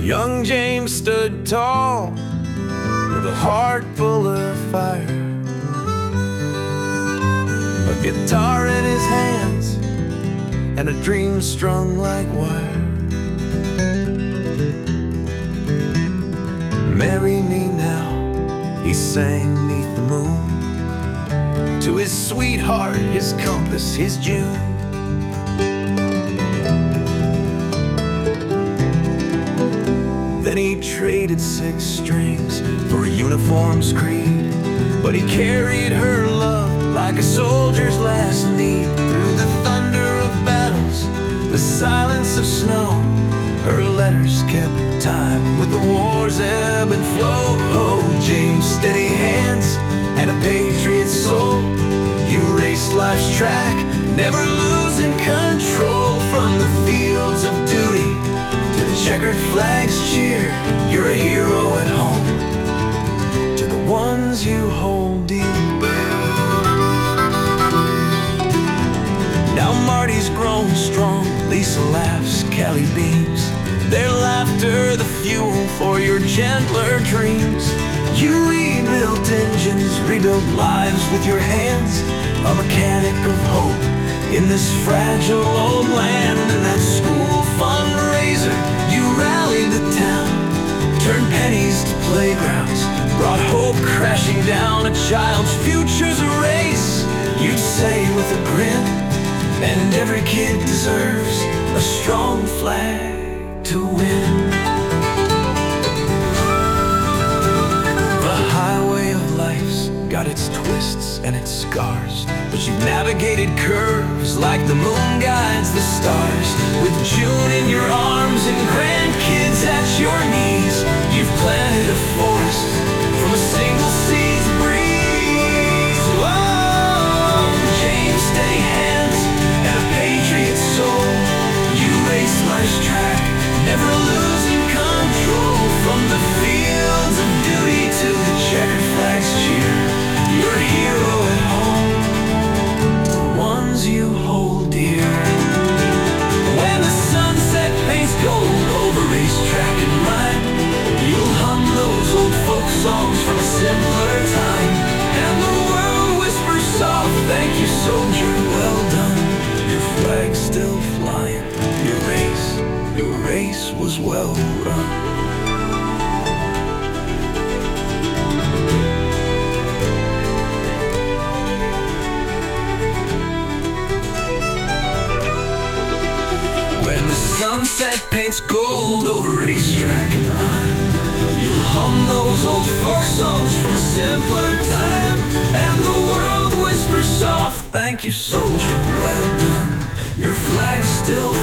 Young James stood tall with a heart full of fire, a guitar in his hands and a dream strung like wire. Marry me now, he sang 'neath the moon, to his sweetheart, his compass, his June. Then he traded 6 strings for a uniform's creed, but he carried her love like a soldier's last need. Through the thunder of battles, the silence of snow, her letters kept time with the war's ebb and flow. Oh, James, steady hands and a patriot's soul, you raced life's track, never losing control. From the fields of duty to the checkered flag's cheer, you're a hero at home to the ones you hold dear. Now Marty's grown strong, Lisa laughs, Kelly beams, their laughter the fuel for your gentler dreams. You rebuilt engines, rebuilt lives with your hands, a mechanic of hope in this fragile old land. And that school fundraiser, you rallied the town, turned pennies to playgrounds, brought hope crashing down. A child's future's a race, you'd say with a grin, and every kid deserves a strong flag to win. The highway of life's got its twists and its scars, but you've navigated curves like the moon guides the stars. With June in your arms and grandkids at your knees, you've planted a forest from a single seed's breeze. Whoa, James, steady hands and a patriot's soul, you raced life's track, never losing control. From the fields of duty to the checkered flag's cheer, you're a hero at home, the ones you hold dear. When the sunset paints gold over racetrack and rhyme, you'll hum those old folk songs from a simpler time, and the world whispers soft, thank you soldier, well done. Your flag's still flying, your race was well run. When the sunset paints gold over racetrack and rhyme, you'll hum those old folk songs from a simpler time, and the world whispers soft, thank you soldier, well done. Your flag's still